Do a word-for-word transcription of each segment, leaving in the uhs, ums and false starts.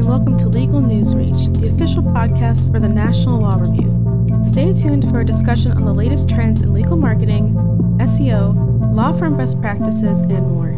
and welcome to Legal News Reach, the official podcast for the National Law Review. Stay tuned for a discussion on the latest trends in legal marketing, S E O, law firm best practices, and more.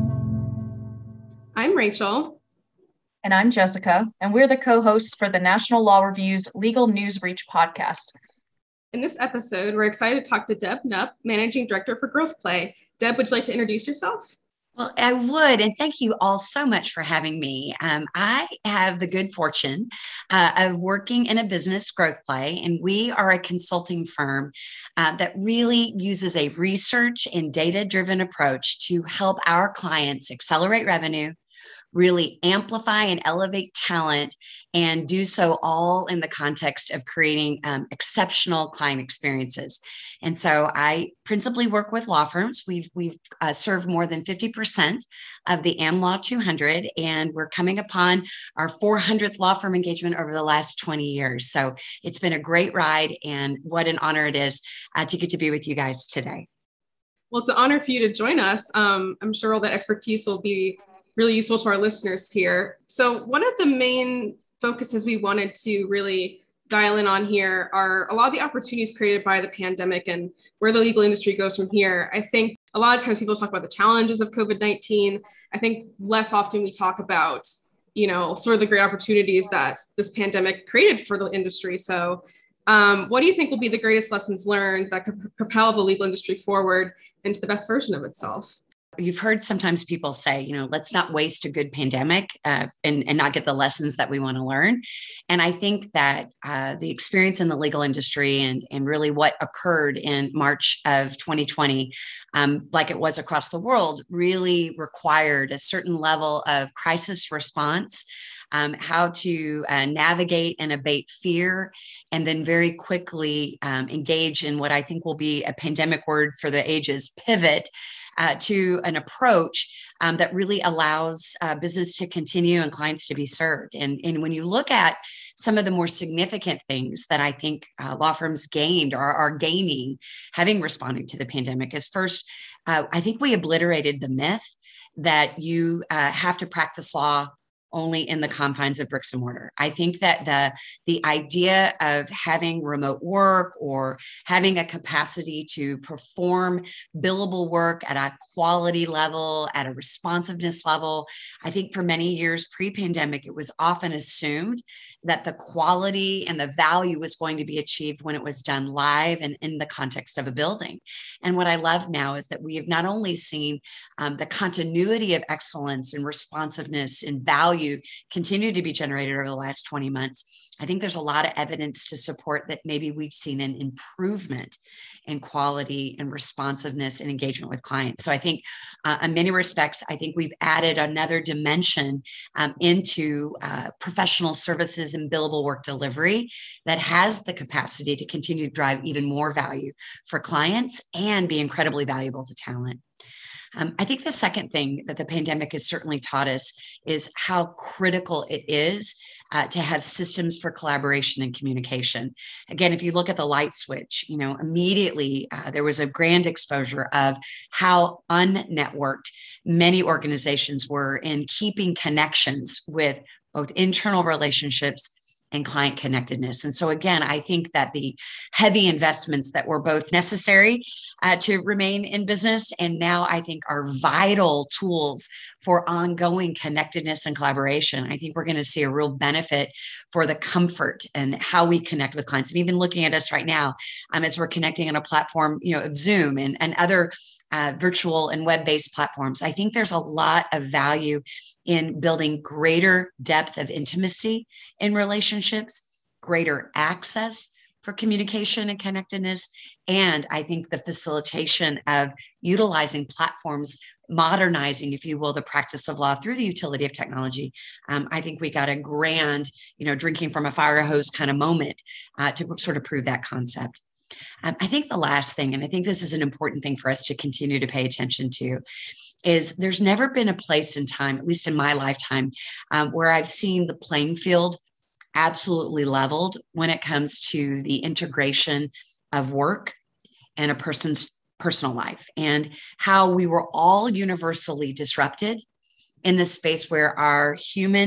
I'm Rachel. And I'm Jessica, and we're the co-hosts for the National Law Review's Legal News Reach podcast. In this episode, we're excited to talk to Deb Knupp, Managing Director for Growth Play. Deb, would you like to introduce yourself? Well, I would, and thank you all so much for having me. Um, I have the good fortune uh, of working in a business, Growth Play, and we are a consulting firm uh, that really uses a research and data-driven approach to help our clients accelerate revenue, really amplify and elevate talent, and do so all in the context of creating um, exceptional client experiences. And so I principally work with law firms. We've we've uh, served more than fifty percent of the AmLaw two hundred, and we're coming upon our four hundredth law firm engagement over the last twenty years. So it's been a great ride, and what an honor it is uh, to get to be with you guys today. Well, it's an honor for you to join us. Um, I'm sure all that expertise will be really useful to our listeners here. So one of the main focuses we wanted to really dial in on here are a lot of the opportunities created by the pandemic and where the legal industry goes from here. I think a lot of times people talk about the challenges of COVID nineteen. I think less often we talk about, you know, sort of the great opportunities that this pandemic created for the industry. So um, what do you think will be the greatest lessons learned that could propel the legal industry forward into the best version of itself? You've heard sometimes people say, you know, let's not waste a good pandemic uh, and, and not get the lessons that we want to learn. And I think that uh, the experience in the legal industry and, and really what occurred in March of twenty twenty, um, like it was across the world, really required a certain level of crisis response. Um, how to uh, navigate and abate fear, and then very quickly um, engage in what I think will be a pandemic word for the ages, pivot uh, to an approach um, that really allows uh, business to continue and clients to be served. And, and when you look at some of the more significant things that I think uh, law firms gained or are gaining having responded to the pandemic is first, uh, I think we obliterated the myth that you uh, have to practice law only in the confines of bricks and mortar. I think that the, the idea of having remote work or having a capacity to perform billable work at a quality level, at a responsiveness level, I think for many years pre-pandemic, it was often assumed that the quality and the value was going to be achieved when it was done live and in the context of a building. And what I love now is that we have not only seen um, the continuity of excellence and responsiveness and value continue to be generated over the last twenty months, I think there's a lot of evidence to support that maybe we've seen an improvement in quality and responsiveness and engagement with clients. So I think uh, in many respects, I think we've added another dimension um, into uh, professional services and billable work delivery that has the capacity to continue to drive even more value for clients and be incredibly valuable to talent. Um, I think the second thing that the pandemic has certainly taught us is how critical it is uh, to have systems for collaboration and communication. Again, if you look at the light switch, you know, immediately uh, there was a grand exposure of how unnetworked many organizations were in keeping connections with both internal relationships and client connectedness. And so again, I think that the heavy investments that were both necessary uh, to remain in business and now I think are vital tools for ongoing connectedness and collaboration. I think we're going to see a real benefit for the comfort and how we connect with clients. And even looking at us right now, um, as we're connecting on a platform, you know, of Zoom and, and other uh, virtual and web-based platforms, I think there's a lot of value in building greater depth of intimacy in relationships, greater access for communication and connectedness, and I think the facilitation of utilizing platforms, modernizing, if you will, the practice of law through the utility of technology. Um, I think we got a grand, you know, drinking from a fire hose kind of moment uh, to sort of prove that concept. Um, I think the last thing, and I think this is an important thing for us to continue to pay attention to, is there's never been a place in time, at least in my lifetime, um, where I've seen the playing field absolutely leveled when it comes to the integration of work and a person's personal life, and how we were all universally disrupted in this space where our human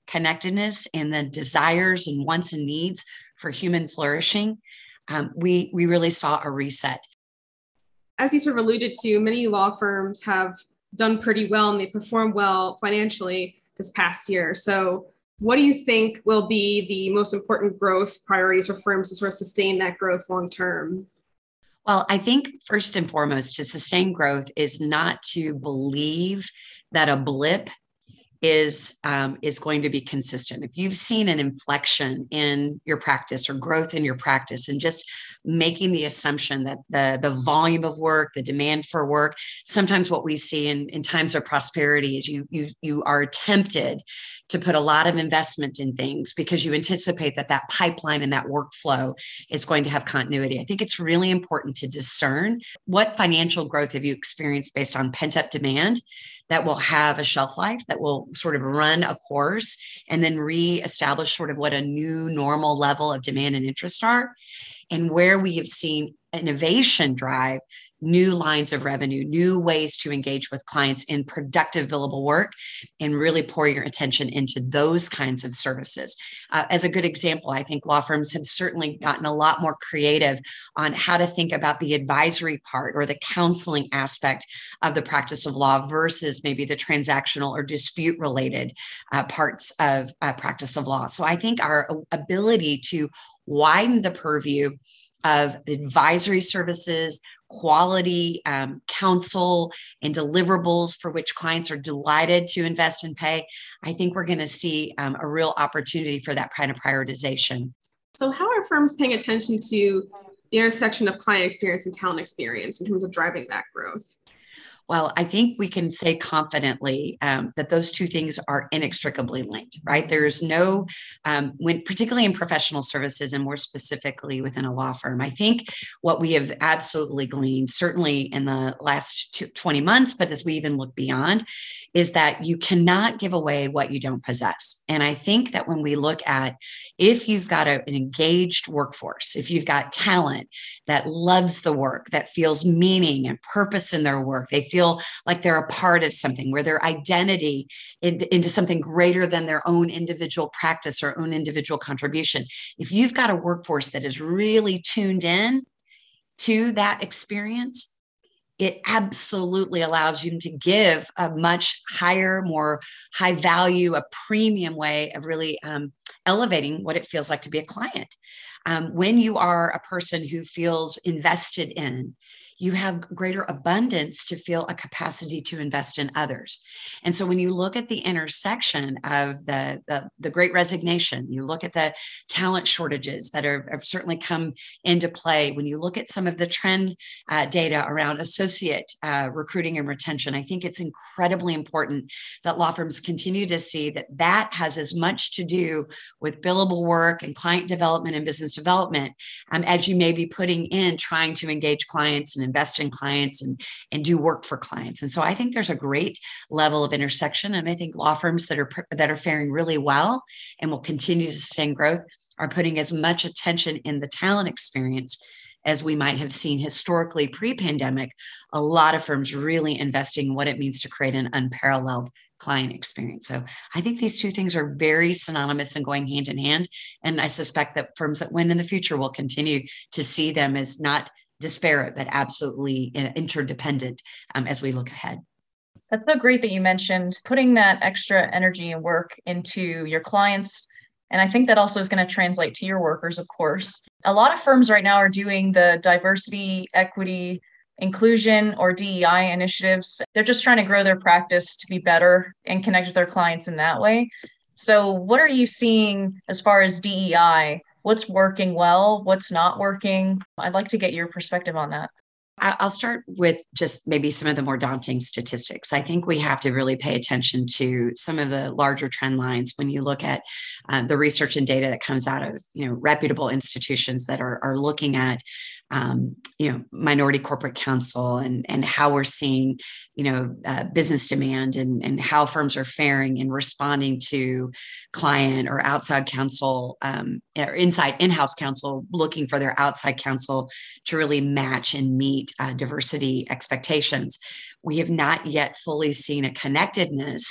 connectedness and the desires and wants and needs for human flourishing, um, we, we really saw a reset. As you sort of alluded to, many law firms have done pretty well and they performed well financially this past year. So what do you think will be the most important growth priorities for firms to sort of sustain that growth long term? Well, I think first and foremost, to sustain growth is not to believe that a blip is um, is going to be consistent. If you've seen an inflection in your practice or growth in your practice, and just making the assumption that the, the volume of work, the demand for work, sometimes what we see in, in times of prosperity is you, you, you are tempted to put a lot of investment in things because you anticipate that that pipeline and that workflow is going to have continuity. I think it's really important to discern what financial growth have you experienced based on pent-up demand that will have a shelf life, that will sort of run a course and then reestablish sort of what a new normal level of demand and interest are, and where we have seen innovation drive new lines of revenue, new ways to engage with clients in productive billable work, and really pour your attention into those kinds of services. Uh, as a good example, I think law firms have certainly gotten a lot more creative on how to think about the advisory part or the counseling aspect of the practice of law versus maybe the transactional or dispute related uh, parts of uh, practice of law. So I think our ability to widen the purview of advisory services, quality um, counsel, and deliverables for which clients are delighted to invest and pay, I think we're going to see um, a real opportunity for that kind of prioritization. So how are firms paying attention to the intersection of client experience and talent experience in terms of driving that growth? Well, I think we can say confidently um, that those two things are inextricably linked, right? There's no, um, when particularly in professional services and more specifically within a law firm, I think what we have absolutely gleaned, certainly in the last two, twenty months, but as we even look beyond, is that you cannot give away what you don't possess. And I think that when we look at, if you've got a, an engaged workforce, if you've got talent that loves the work, that feels meaning and purpose in their work, they feel like they're a part of something, where their identity in, into something greater than their own individual practice or own individual contribution. If you've got a workforce that is really tuned in to that experience, it absolutely allows you to give a much higher, more high value, a premium way of really um, elevating what it feels like to be a client. Um, when you are a person who feels invested in, you have greater abundance to feel a capacity to invest in others. And so when you look at the intersection of the, the, the Great Resignation, you look at the talent shortages that are, have certainly come into play, when you look at some of the trend uh, data around associate uh, recruiting and retention, I think it's incredibly important that law firms continue to see that that has as much to do with billable work and client development and business development um, as you may be putting in trying to engage clients and invest in clients and, and do work for clients. And so I think there's a great level of intersection. And I think law firms that are that are faring really well and will continue to sustain growth are putting as much attention in the talent experience as we might have seen historically pre-pandemic. A lot of firms really investing in what it means to create an unparalleled client experience. So I think these two things are very synonymous and going hand in hand. And I suspect that firms that win in the future will continue to see them as not disparate, but absolutely interdependent um, as we look ahead. That's so great that you mentioned putting that extra energy and work into your clients. And I think that also is going to translate to your workers, of course. A lot of firms right now are doing the diversity, equity, inclusion, or D E I initiatives. They're just trying to grow their practice to be better and connect with their clients in that way. So what are you seeing as far as D E I? What's working well? What's not working? I'd like to get your perspective on that. I'll start with just maybe some of the more daunting statistics. I think we have to really pay attention to some of the larger trend lines when you look at uh, the research and data that comes out of, you know, reputable institutions that are, are looking at, um, you know, minority corporate counsel and, and how we're seeing, you know, uh, business demand and, and how firms are faring in responding to client or outside counsel um, or inside in-house counsel looking for their outside counsel to really match and meet uh, diversity expectations. We have not yet fully seen a connectedness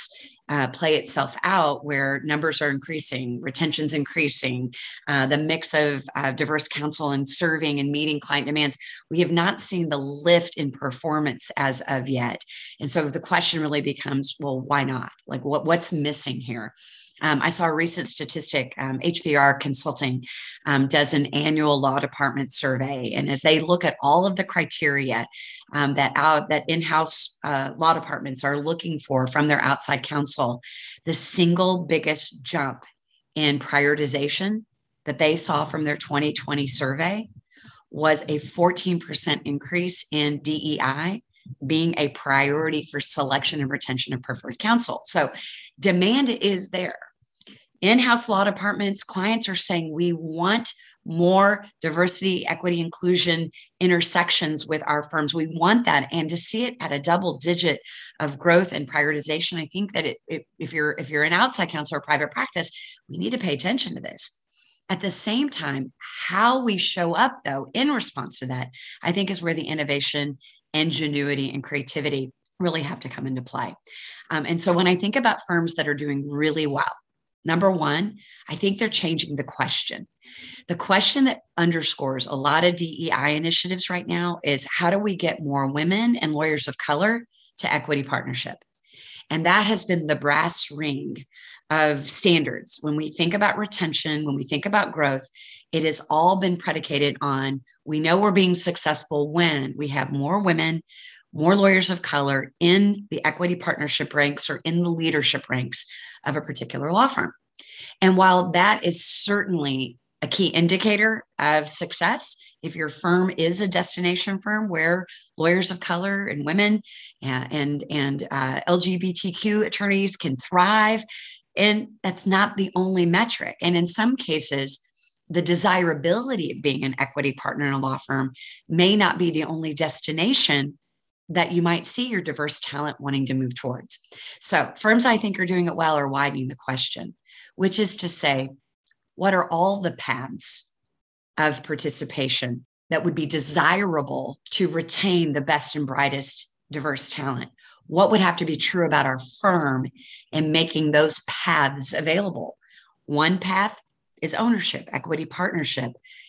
uh, play itself out where numbers are increasing, retention's increasing, uh, the mix of uh, diverse counsel and serving and meeting client demands. We have not seen the lift in performance as of yet. And so the question really becomes, well, why not? Like what, what's missing here? Um, I saw a recent statistic. um, H B R Consulting um, does an annual law department survey. And as they look at all of the criteria um, that, out, that in-house uh, law departments are looking for from their outside counsel, the single biggest jump in prioritization that they saw from their twenty twenty survey was a fourteen percent increase in D E I being a priority for selection and retention of preferred counsel. So demand is there. In-house law departments, clients are saying we want more diversity, equity, inclusion intersections with our firms. We want that. And to see it at a double digit of growth and prioritization, I think that it, it, if you're if you're an outside counsel or private practice, we need to pay attention to this. At the same time, how we show up, though, in response to that, I think is where the innovation, ingenuity, and creativity really have to come into play. Um, and so when I think about firms that are doing really well, number one, I think they're changing the question. The question that underscores a lot of D E I initiatives right now is how do we get more women and lawyers of color to equity partnership? And that has been the brass ring of standards. When we think about retention, when we think about growth, it has all been predicated on, we know we're being successful when we have more women, more lawyers of color in the equity partnership ranks or in the leadership ranks of a particular law firm. And while that is certainly a key indicator of success, if your firm is a destination firm where lawyers of color and women and, and, and uh, L G B T Q attorneys can thrive, and that's not the only metric. And in some cases, the desirability of being an equity partner in a law firm may not be the only destination that you might see your diverse talent wanting to move towards. So firms I think are doing it well are widening the question, which is to say, what are all the paths of participation that would be desirable to retain the best and brightest diverse talent? What would have to be true about our firm in making those paths available? One path is ownership, equity partnership.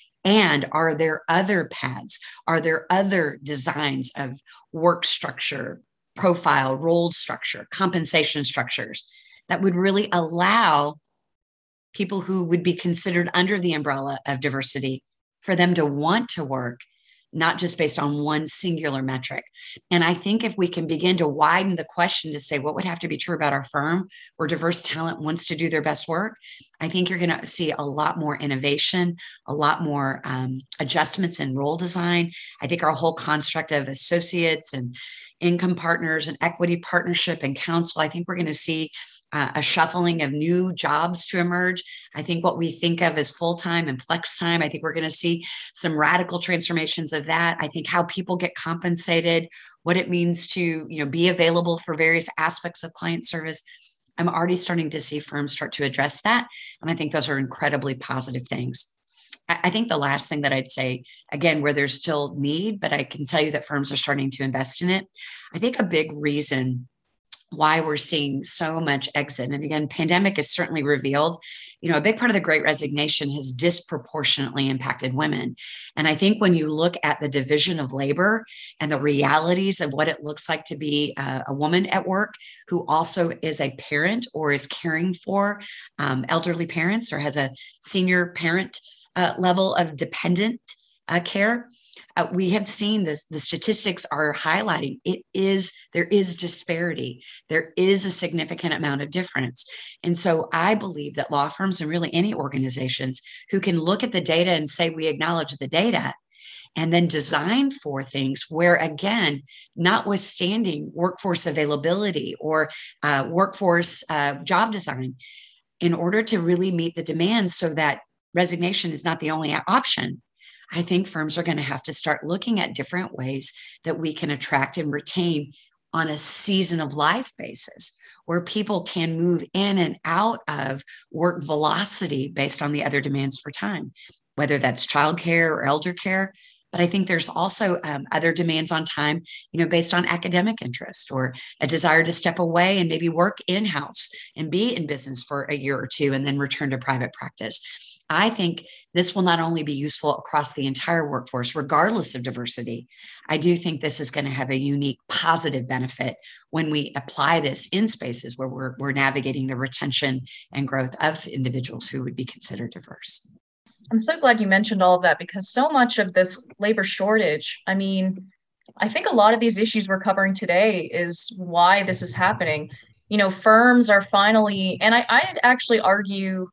And are there other paths? Are there other designs of work structure, profile, role structure, compensation structures that would really allow people who would be considered under the umbrella of diversity for them to want to work, not just based on one singular metric? And I think if we can begin to widen the question to say what would have to be true about our firm where diverse talent wants to do their best work, I think you're going to see a lot more innovation, a lot more um, adjustments in role design. I think our whole construct of associates and income partners and equity partnership and counsel, I think we're going to see Uh, a shuffling of new jobs to emerge. I think what we think of as full-time and flex time, I think we're going to see some radical transformations of that. I think how people get compensated, what it means to, you know, be available for various aspects of client service. I'm already starting to see firms start to address that. And I think those are incredibly positive things. I, I think the last thing that I'd say, again, where there's still need, but I can tell you that firms are starting to invest in it. I think a big reason why we're seeing so much exit. And again, pandemic has certainly revealed, you know, a big part of the Great Resignation has disproportionately impacted women. And I think when you look at the division of labor and the realities of what it looks like to be a, a woman at work who also is a parent or is caring for um, elderly parents or has a senior parent uh, level of dependent uh, care, Uh, we have seen this, the statistics are highlighting it is, there is disparity. There is a significant amount of difference. And so I believe that law firms and really any organizations who can look at the data and say, we acknowledge the data, and then design for things where, again, notwithstanding workforce availability or uh, workforce uh, job design, in order to really meet the demands so that resignation is not the only option, I think firms are going to have to start looking at different ways that we can attract and retain on a season of life basis, where people can move in and out of work velocity based on the other demands for time, whether that's childcare or elder care. But I think there's also um, other demands on time, you know, based on academic interest or a desire to step away and maybe work in-house and be in business for a year or two and then return to private practice. I think this will not only be useful across the entire workforce, regardless of diversity. I do think this is going to have a unique positive benefit when we apply this in spaces where we're, we're navigating the retention and growth of individuals who would be considered diverse. I'm so glad you mentioned all of that, because so much of this labor shortage, I mean, I think a lot of these issues we're covering today is why this is happening. You know, firms are finally, and I, I'd actually argue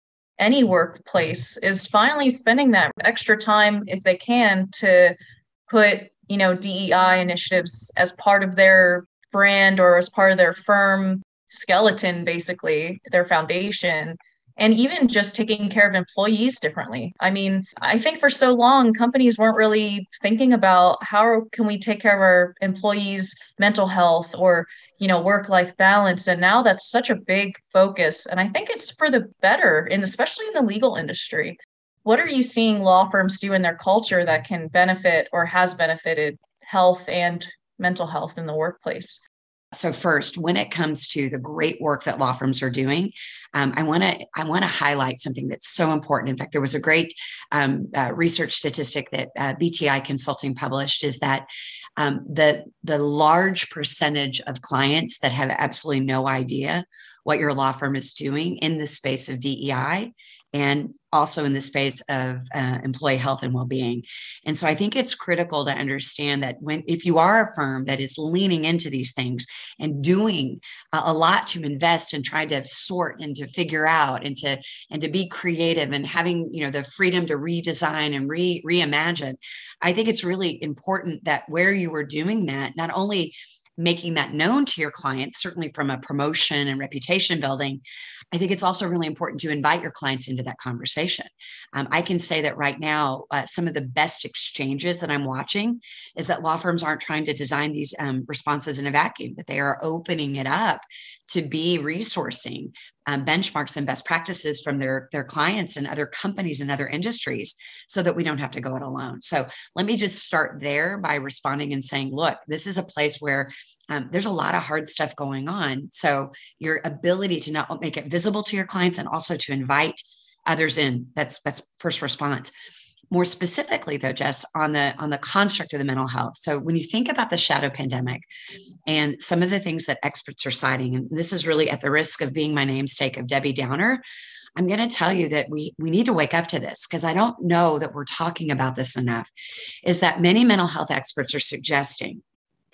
any workplace is finally spending that extra time, if they can, to put, you know, D E I initiatives as part of their brand or as part of their firm skeleton, basically, their foundation. And even just taking care of employees differently. I mean, I think for so long, companies weren't really thinking about how can we take care of our employees' mental health or, you know, work-life balance. And now that's such a big focus. And I think it's for the better, and especially in the legal industry. What are you seeing law firms do in their culture that can benefit or has benefited health and mental health in the workplace? So first, when it comes to the great work that law firms are doing, um, I want to I want to highlight something that's so important. In fact, there was a great um, uh, research statistic that uh, B T I Consulting published, is that um, the the large percentage of clients that have absolutely no idea what your law firm is doing in the space of D E I and also in the space of uh, employee health and well-being. And so I think it's critical to understand that when, if you are a firm that is leaning into these things and doing a, a lot to invest and try to sort and to figure out and to, and to be creative and having, you know, the freedom to redesign and re, reimagine, I think it's really important that where you are doing that, not only making that known to your clients, certainly from a promotion and reputation building, I think it's also really important to invite your clients into that conversation. Um, I can say that right now, uh, some of the best exchanges that I'm watching is that law firms aren't trying to design these um, responses in a vacuum, but they are opening it up to be resourcing um, benchmarks and best practices from their, their clients and other companies and other industries so that we don't have to go it alone. So let me just start there by responding and saying, look, this is a place where Um, there's a lot of hard stuff going on. So your ability to not make it visible to your clients and also to invite others in, that's that's first response. More specifically though, Jess, on the on the construct of the mental health. So when you think about the shadow pandemic and some of the things that experts are citing, and this is really at the risk of being my namesake of Debbie Downer, I'm going to tell you that we, we need to wake up to this, because I don't know that we're talking about this enough, is that many mental health experts are suggesting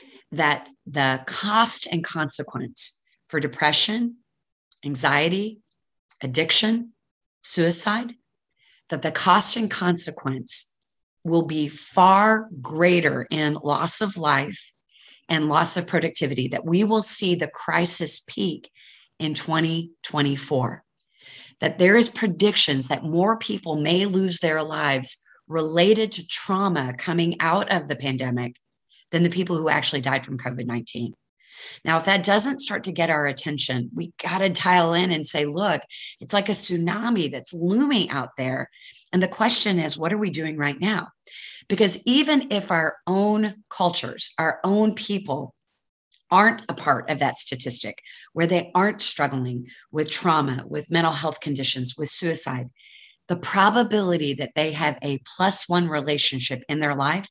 that the cost and consequence for depression, anxiety, addiction, suicide, that the cost and consequence will be far greater in loss of life and loss of productivity, that we will see the crisis peak in twenty twenty-four, that there is predictions that more people may lose their lives related to trauma coming out of the pandemic than the people who actually died from COVID nineteen. Now, if that doesn't start to get our attention, we got to dial in and say, look, it's like a tsunami that's looming out there. And the question is, what are we doing right now? Because even if our own cultures, our own people aren't a part of that statistic, where they aren't struggling with trauma, with mental health conditions, with suicide, the probability that they have a plus one relationship in their life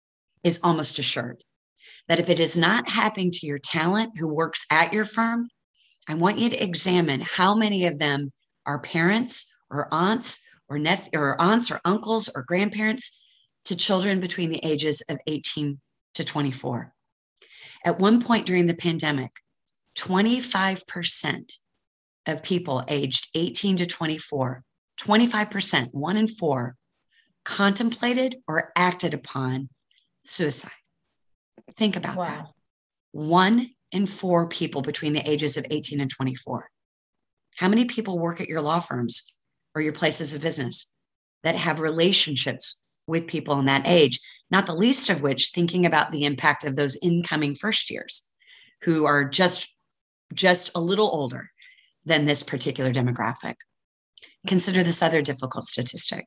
is almost assured. That if it is not happening to your talent who works at your firm, I want you to examine how many of them are parents or aunts or nephew or aunts or uncles or grandparents to children between the ages of eighteen to twenty-four. At one point during the pandemic, twenty-five percent of people aged eighteen to twenty-four, twenty-five percent, one in four, contemplated or acted upon suicide. Think about wow. that. One in four people between the ages of eighteen and twenty-four. How many people work at your law firms or your places of business that have relationships with people in that age? Not the least of which, thinking about the impact of those incoming first years who are just, just a little older than this particular demographic. Consider this other difficult statistic.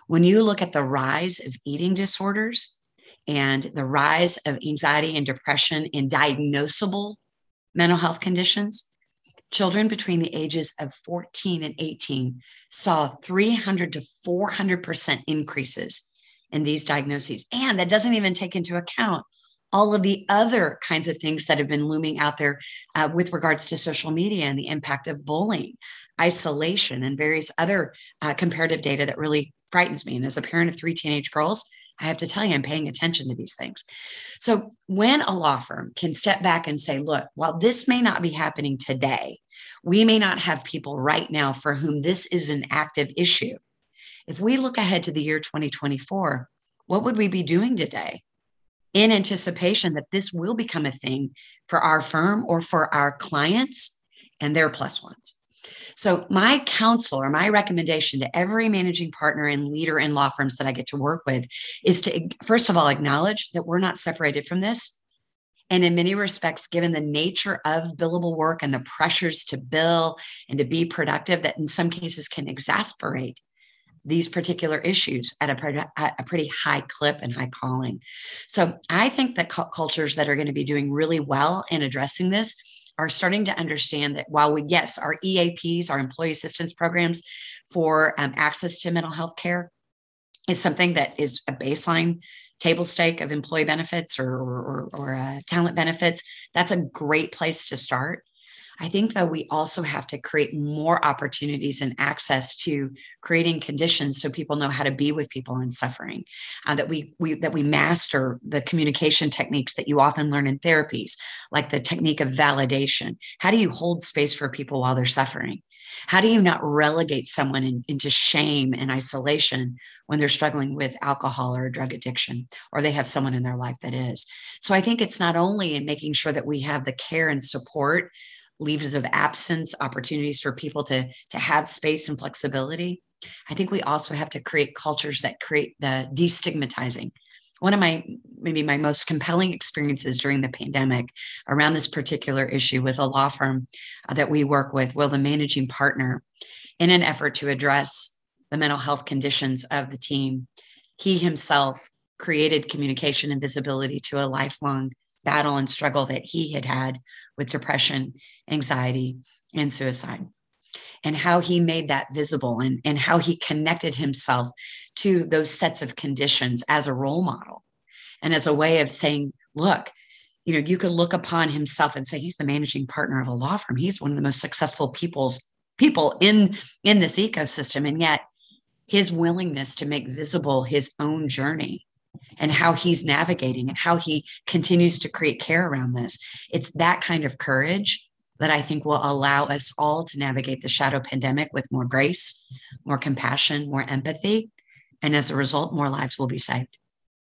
When you look at the rise of eating disorders and the rise of anxiety and depression in diagnosable mental health conditions, children between the ages of fourteen and eighteen saw three hundred to four hundred percent increases in these diagnoses. And that doesn't even take into account all of the other kinds of things that have been looming out there uh, with regards to social media and the impact of bullying, isolation, and various other uh, comparative data that really frightens me. And as a parent of three teenage girls, I have to tell you, I'm paying attention to these things. So when a law firm can step back and say, look, while this may not be happening today, we may not have people right now for whom this is an active issue. If we look ahead to the year twenty twenty-four, what would we be doing today in anticipation that this will become a thing for our firm or for our clients and their plus ones? So my counsel or my recommendation to every managing partner and leader in law firms that I get to work with is to, first of all, acknowledge that we're not separated from this. And in many respects, given the nature of billable work and the pressures to bill and to be productive, that in some cases can exasperate these particular issues at a, at a pretty high clip and high calling. So I think that cu- cultures that are going to be doing really well in addressing this are starting to understand that while we, yes, our E A Ps, our employee assistance programs for um, access to mental health care is something that is a baseline table stake of employee benefits or, or, or uh, talent benefits, that's a great place to start. I think, though, we also have to create more opportunities and access to creating conditions so people know how to be with people in suffering, uh, that we, we that we master the communication techniques that you often learn in therapies, like the technique of validation. How do you hold space for people while they're suffering? How do you not relegate someone in, into shame and isolation when they're struggling with alcohol or drug addiction, or they have someone in their life that is? So I think it's not only in making sure that we have the care and support, leaves of absence, opportunities for people to, to have space and flexibility. I think we also have to create cultures that create the destigmatizing. One of my, maybe my most compelling experiences during the pandemic around this particular issue was a law firm uh, that we work with, Will, the managing partner, in an effort to address the mental health conditions of the team. He himself created communication and visibility to a lifelong battle and struggle that he had had with depression, anxiety, and suicide, and how he made that visible and, and how he connected himself to those sets of conditions as a role model and as a way of saying, look, you know, you could look upon himself and say, he's the managing partner of a law firm. He's one of the most successful people's people in, in this ecosystem. And yet his willingness to make visible his own journey and how he's navigating and how he continues to create care around this. It's that kind of courage that I think will allow us all to navigate the shadow pandemic with more grace, more compassion, more empathy. And as a result, more lives will be saved.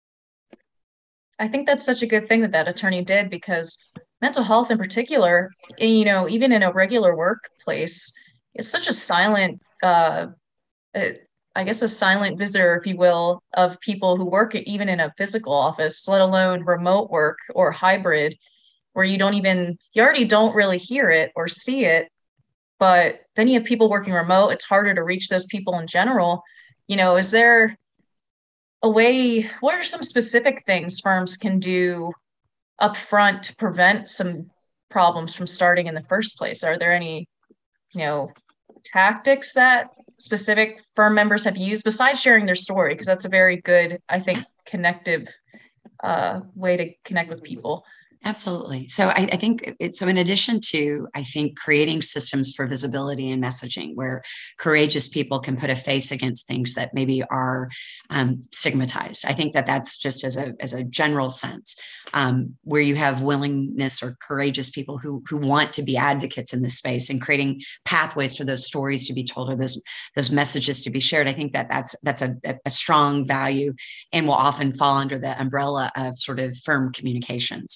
I think that's such a good thing that that attorney did, because mental health in particular, you know, even in a regular workplace, it's such a silent, uh, it, I guess a silent visitor, if you will, of people who work even in a physical office, let alone remote work or hybrid, where you don't even, you already don't really hear it or see it, but then you have people working remote. It's harder to reach those people in general. You know, is there a way, what are some specific things firms can do upfront to prevent some problems from starting in the first place? Are there any, you know, tactics that specific firm members have used besides sharing their story? Because that's a very good, I think, connective uh, way to connect with people. Absolutely. So I, I think it's, so in addition to, I think, creating systems for visibility and messaging where courageous people can put a face against things that maybe are um, stigmatized. I think that that's just as a, as a general sense, um, where you have willingness or courageous people who, who want to be advocates in this space and creating pathways for those stories to be told or those, those messages to be shared. I think that that's, that's a, a strong value and will often fall under the umbrella of sort of firm communications.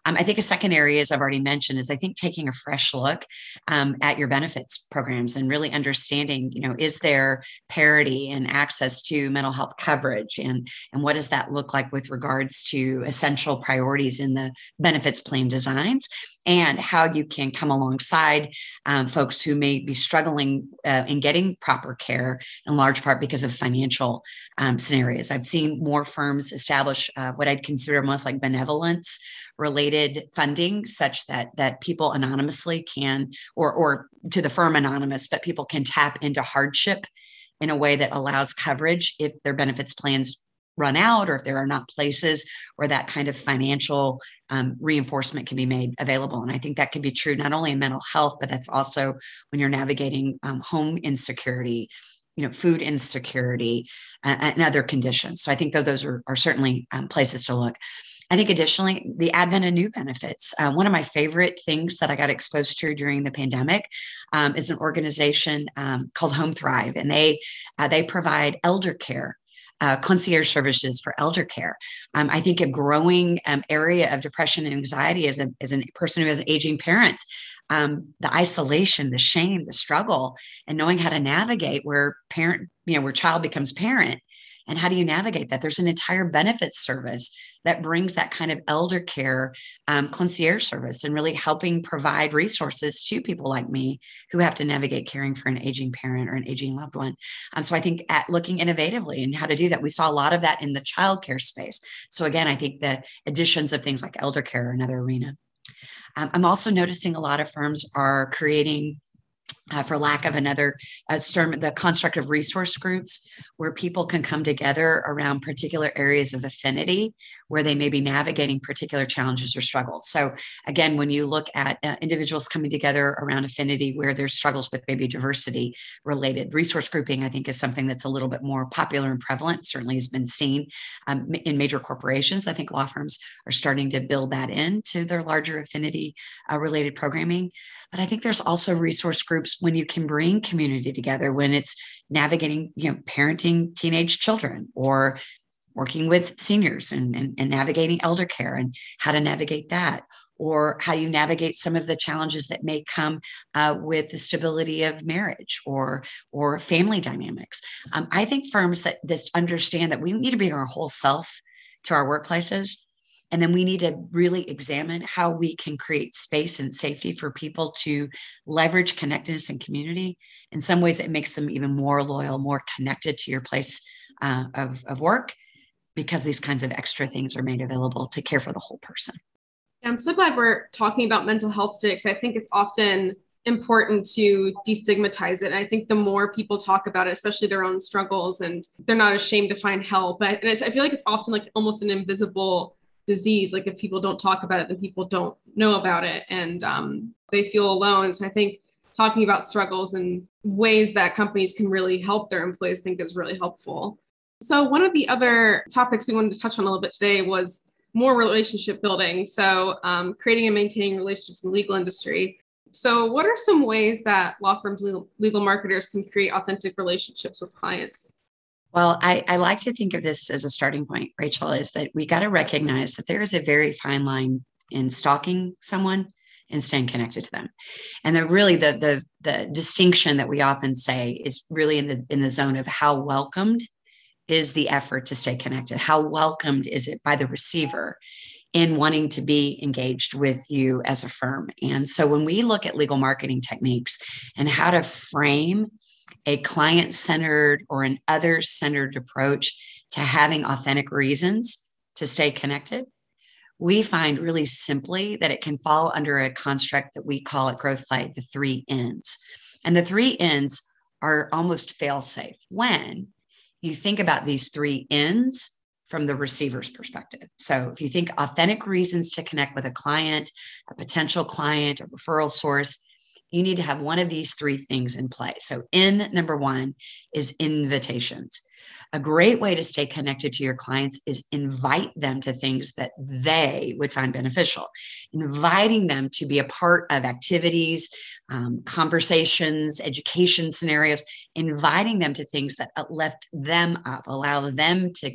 Um, I think a second area, as I've already mentioned, is I think taking a fresh look um, at your benefits programs and really understanding, you know, is there parity and access to mental health coverage, and and what does that look like with regards to essential priorities in the benefits plan designs, and how you can come alongside um, folks who may be struggling uh, in getting proper care, in large part because of financial um, scenarios. I've seen more firms establish uh, what I'd consider almost like benevolence related funding, such that that people anonymously can, or or to the firm anonymous, but people can tap into hardship in a way that allows coverage if their benefits plans run out, or if there are not places where that kind of financial um, reinforcement can be made available. And I think that can be true not only in mental health, but that's also when you're navigating um, home insecurity, you know, food insecurity, uh, and other conditions. So I think that those are, are certainly um, places to look. I think additionally, the advent of new benefits. Uh, one of my favorite things that I got exposed to during the pandemic um, is an organization um, called Home Thrive, and they uh, they provide elder care, uh, concierge services for elder care. Um, I think a growing um, area of depression and anxiety as a as a person who has aging parents. Um, the isolation, the shame, the struggle, and knowing how to navigate where parent, you know, where child becomes parent. And how do you navigate that? There's an entire benefits service that brings that kind of elder care um, concierge service, and really helping provide resources to people like me who have to navigate caring for an aging parent or an aging loved one. Um, so I think at looking innovatively and how to do that, we saw a lot of that in the childcare space. So again, I think the additions of things like elder care are another arena. Um, I'm also noticing a lot of firms are creating, Uh, for lack of another uh, term, the construct of resource groups, where people can come together around particular areas of affinity where they may be navigating particular challenges or struggles. So again, when you look at uh, individuals coming together around affinity where there's struggles with maybe diversity related, resource grouping, I think, is something that's a little bit more popular and prevalent, certainly has been seen um, in major corporations. I think law firms are starting to build that into their larger affinity uh, related programming. But I think there's also resource groups when you can bring community together, when it's navigating, you know, parenting teenage children, or working with seniors and, and, and navigating elder care and how to navigate that, or how you navigate some of the challenges that may come uh, with the stability of marriage or, or family dynamics. Um, I think firms that just understand that we need to bring our whole self to our workplaces. And then we need to really examine how we can create space and safety for people to leverage connectedness and community. In some ways, it makes them even more loyal, more connected to your place uh, of, of work, because these kinds of extra things are made available to care for the whole person. I'm so glad we're talking about mental health today, because I think it's often important to destigmatize it. And I think the more people talk about it, especially their own struggles, and they're not ashamed to find help. But and it's, I feel like it's often like almost an invisible disease. Like if people don't talk about it, then people don't know about it, and um, they feel alone. So I think talking about struggles and ways that companies can really help their employees, I think, is really helpful. So one of the other topics we wanted to touch on a little bit today was more relationship building. So um, creating and maintaining relationships in the legal industry. So what are some ways that law firms, legal, legal marketers can create authentic relationships with clients? Well, I, I like to think of this as a starting point, Rachel, is that we got to recognize that there is a very fine line in stalking someone and staying connected to them. And the really the, the, the distinction that we often say is really in the, in the zone of how welcomed is the effort to stay connected. How welcomed is it by the receiver in wanting to be engaged with you as a firm? And so when we look at legal marketing techniques and how to frame a client-centered or an others-centered approach to having authentic reasons to stay connected, we find really simply that it can fall under a construct that we call at Growth Play the three N's. And the three N's are almost fail-safe when you think about these three N's from the receiver's perspective. So if you think authentic reasons to connect with a client, a potential client, a referral source, you need to have one of these three things in play. So N number one is invitations. A great way to stay connected to your clients is invite them to things that they would find beneficial, inviting them to be a part of activities, um, conversations, education scenarios, inviting them to things that lift them up, allow them to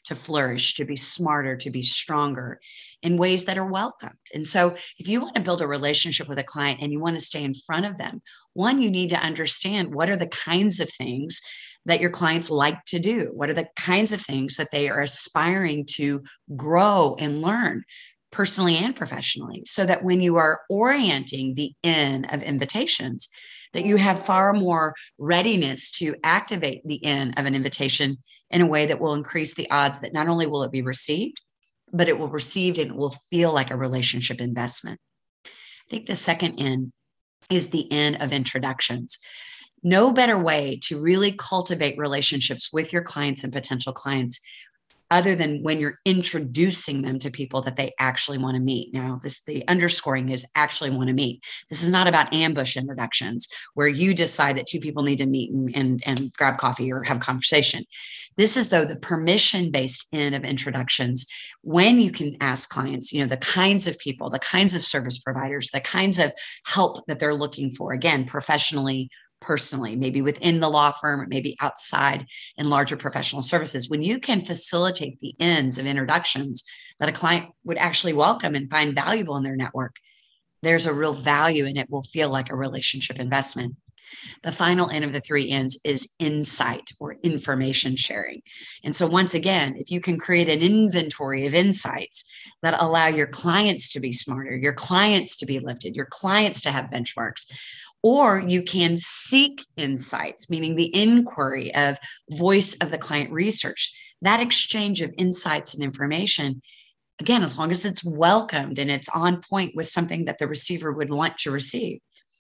to flourish, to be smarter, to be stronger in ways that are welcomed. And so if you want to build a relationship with a client and you want to stay in front of them, one, you need to understand what are the kinds of things that your clients like to do? What are the kinds of things that they are aspiring to grow and learn personally and professionally, so that when you are orienting the N of invitations, that you have far more readiness to activate the N of an invitation in a way that will increase the odds that not only will it be received, but it will be received and it will feel like a relationship investment. I think the second N is the N of introductions. No better way to really cultivate relationships with your clients and potential clients other than when you're introducing them to people that they actually want to meet. Now, this the underscoring is actually want to meet. This is not about ambush introductions where you decide that two people need to meet and, and, and grab coffee or have a conversation. This is, though, the permission-based end of introductions, when you can ask clients, you know, the kinds of people, the kinds of service providers, the kinds of help that they're looking for, again, professionally, personally, maybe within the law firm, maybe outside in larger professional services. When you can facilitate the ends of introductions that a client would actually welcome and find valuable in their network, there's a real value and it will feel like a relationship investment. The final end of the three N's is insight or information sharing. And so once again, if you can create an inventory of insights that allow your clients to be smarter, your clients to be lifted, your clients to have benchmarks, or you can seek insights, meaning the inquiry of voice of the client research, that exchange of insights and information, again, as long as it's welcomed and it's on point with something that the receiver would want to receive.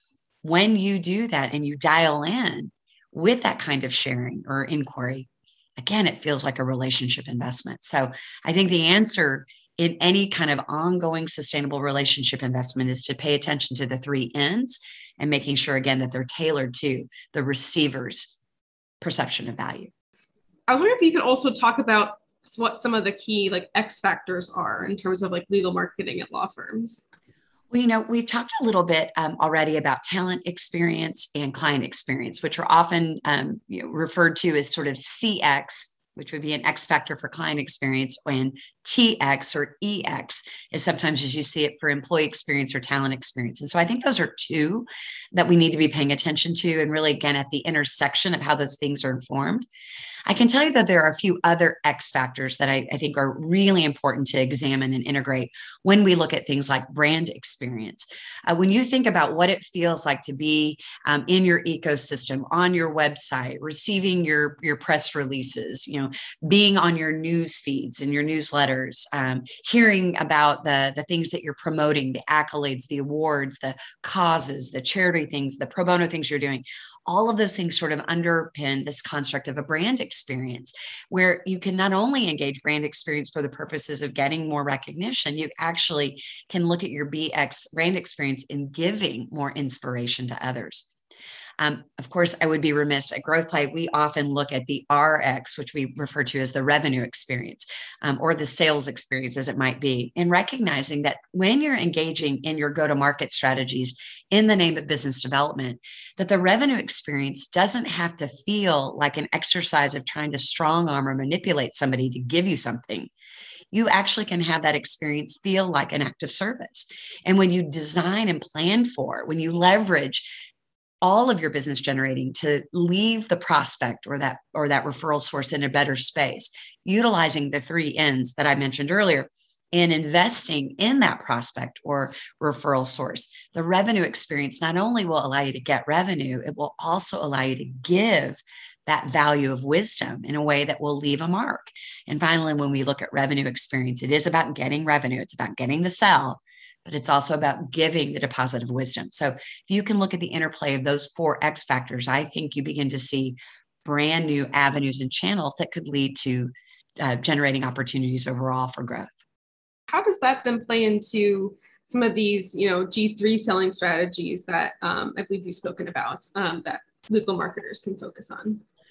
When you do that and you dial in with that kind of sharing or inquiry, again, it feels like a relationship investment. So I think the answer in any kind of ongoing sustainable relationship investment is to pay attention to the three N's and making sure, again, that they're tailored to the receiver's perception of value. I was wondering if you could also talk about what some of the key like X factors are in terms of like legal marketing at law firms. Well, you know, we've talked a little bit um, already about talent experience and client experience, which are often um, you know, referred to as sort of C X, which would be an X factor for client experience, and T X or E X is sometimes as you see it for employee experience or talent experience. And so I think those are two that we need to be paying attention to, and really, again, at the intersection of how those things are informed. I can tell you that there are a few other X factors that I, I think are really important to examine and integrate when we look at things like brand experience. Uh, when you think about what it feels like to be um, in your ecosystem, on your website, receiving your, your press releases, you know, being on your news feeds and your newsletters, um, hearing about the, the things that you're promoting, the accolades, the awards, the causes, the charity things, the pro bono things you're doing, all of those things sort of underpin this construct of a brand experience, where you can not only engage brand experience for the purposes of getting more recognition, you actually can look at your B X brand experience in giving more inspiration to others. Um, of course, I would be remiss at GrowthPlay. We often look at the R X, which we refer to as the revenue experience um, or the sales experience, as it might be, in recognizing that when you're engaging in your go-to-market strategies in the name of business development, that the revenue experience doesn't have to feel like an exercise of trying to strong arm or manipulate somebody to give you something. You actually can have that experience feel like an act of service. And when you design and plan for, when you leverage all of your business generating to leave the prospect or that or that referral source in a better space, utilizing the three N's that I mentioned earlier, and investing in that prospect or referral source, the revenue experience not only will allow you to get revenue, it will also allow you to give that value of wisdom in a way that will leave a mark. And finally, when we look at revenue experience, it is about getting revenue. It's about getting the sell, but it's also about giving the deposit of wisdom. So if you can look at the interplay of those four X factors, I think you begin to see brand new avenues and channels that could lead to uh, generating opportunities overall for growth. How does that then play into some of these, you know, G three selling strategies that um, I believe you've spoken about um, that legal marketers can focus on?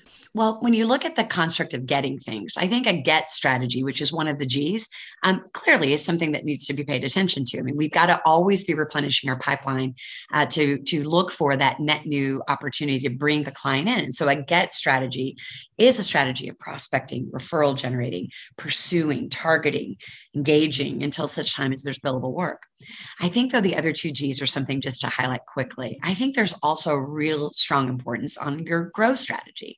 Well, when you look at the construct of getting things, I think a get strategy, which is one of the G's, um, clearly is something that needs to be paid attention to. I mean, we've got to always be replenishing our pipeline uh, to, to look for that net new opportunity to bring the client in. And so a get strategy is a strategy of prospecting, referral generating, pursuing, targeting, engaging until such time as there's billable work. I think, though, the other two G's are something just to highlight quickly. I think there's also real strong importance on your growth strategy.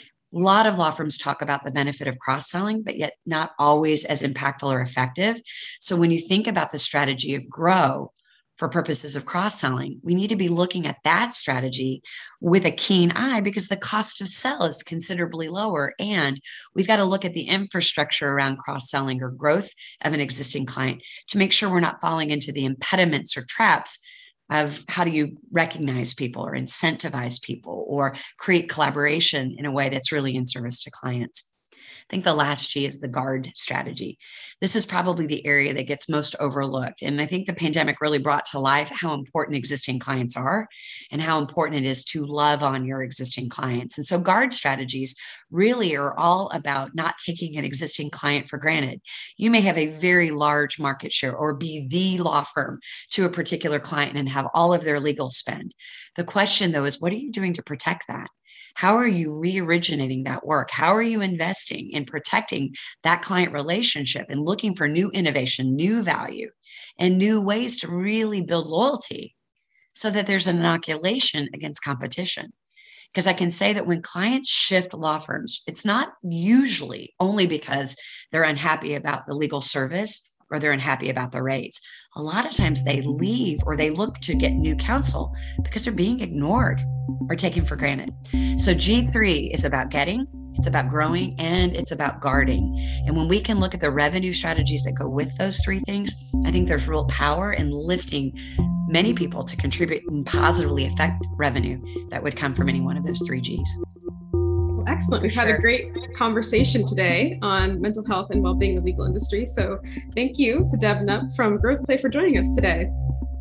A lot of law firms talk about the benefit of cross-selling, but yet not always as impactful or effective. So when you think about the strategy of grow for purposes of cross-selling, we need to be looking at that strategy with a keen eye because the cost of sell is considerably lower. And we've got to look at the infrastructure around cross-selling or growth of an existing client to make sure we're not falling into the impediments or traps of how do you recognize people or incentivize people or create collaboration in a way that's really in service to clients. I think the last G is the guard strategy. This is probably the area that gets most overlooked. And I think the pandemic really brought to life how important existing clients are and how important it is to love on your existing clients. And so guard strategies really are all about not taking an existing client for granted. You may have a very large market share or be the law firm to a particular client and have all of their legal spend. The question, though, is what are you doing to protect that? How are you re-originating that work? How are you investing in protecting that client relationship and looking for new innovation, new value, and new ways to really build loyalty so that there's an inoculation against competition? Because I can say that when clients shift law firms, it's not usually only because they're unhappy about the legal service or they're unhappy about the rates. A lot of times they leave or they look to get new counsel because they're being ignored or taken for granted. So G three is about getting, it's about growing, and it's about guarding. And when we can look at the revenue strategies that go with those three things, I think there's real power in lifting many people to contribute and positively affect revenue that would come from any one of those three G's. Well, excellent. We've had a great conversation today on mental health and well-being in the legal industry. So thank you to Deb Knupp from Growth Play for joining us today.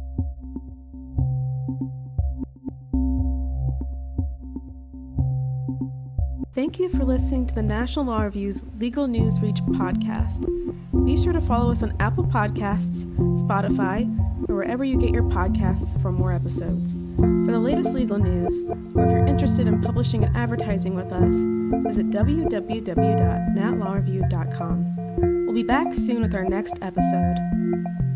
Thank you for listening to the National Law Review's Legal News Reach podcast. Be sure to follow us on Apple Podcasts, Spotify, or wherever you get your podcasts for more episodes. For the latest legal news, or if you're interested in publishing and advertising with us, visit w w w dot nat law review dot com. We'll be back soon with our next episode.